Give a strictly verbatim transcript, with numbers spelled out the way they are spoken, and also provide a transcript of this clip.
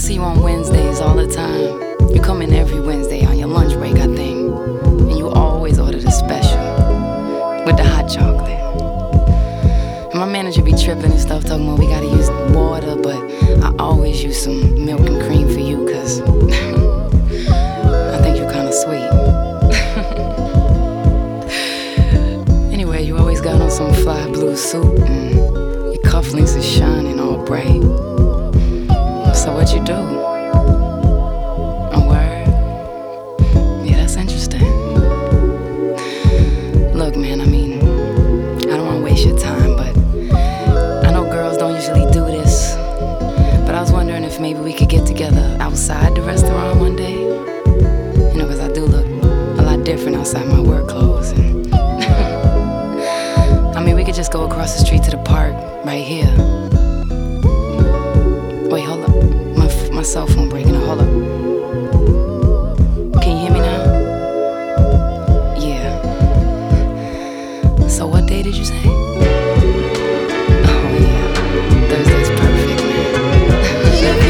see you on Wednesdays all the time. You come in every Wednesday on your lunch break, I think. And you always order the special with the hot chocolate. And my manager be tripping and stuff, talking about we gotta use water, but I always use some milk and cream for you, cause I think you're kinda sweet. Anyway, you always got on some fly blue suit, and your cufflinks is shining all bright. So what you do? A word? Yeah, that's interesting. Look, man, I mean, I don't wanna waste your time, but I know girls don't usually do this. But I was wondering if maybe we could get together outside the restaurant one day. You know, cause I do look a lot different outside my work clothes. And I mean, we could just go across the street to the park right here. Wait, hold up. My, my cell phone breaking up. Hold up. Can you hear me now? Yeah. So what day did you say? Oh, yeah. Thursday's perfect, man.